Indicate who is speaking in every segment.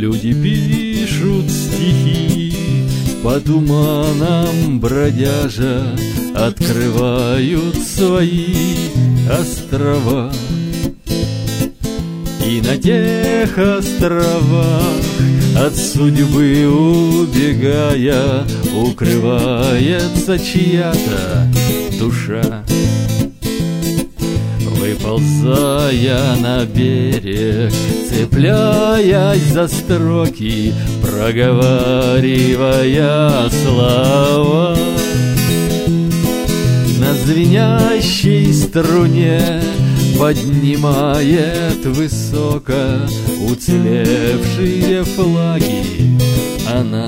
Speaker 1: Люди пишут стихи, по туманам бродяжа, открывают свои острова. И на тех островах, от судьбы убегая, укрывается чья-то душа. Выползая на берег, цепляясь за строки, проговаривая слова, на звенящей струне поднимает высоко уцелевшие флаги. Она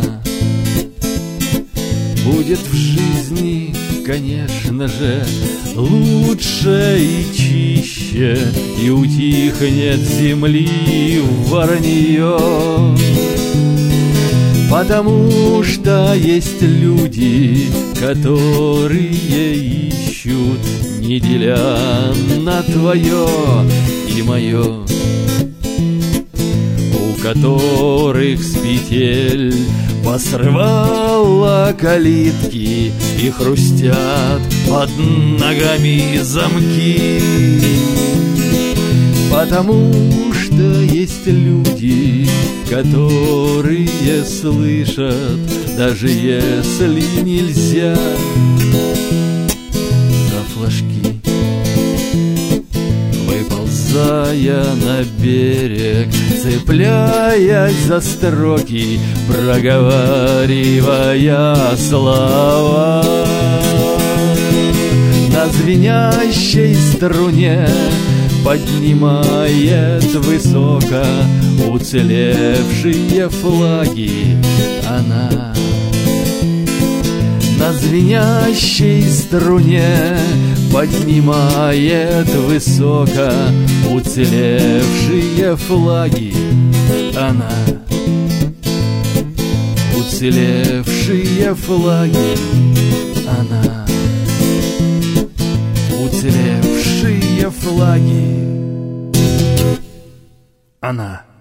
Speaker 1: будет в жизни, конечно же, лучше и чище, и утихнет земли воронье. Потому что есть люди, которые ищут, не деля на твое и мое, у которых с петель посрывала калитки и хрустят под ногами замки. Потому что есть люди, которые слышат, даже если нельзя, за флажки. Выползая на берег, цепляясь за строки, проговаривая слова, на звенящей струне поднимает высоко уцелевшие флаги. Она на звенящей струне поднимает высоко уцелевшие флаги. Она уцелевшие флаги. Она уцелевшие флаги. Она.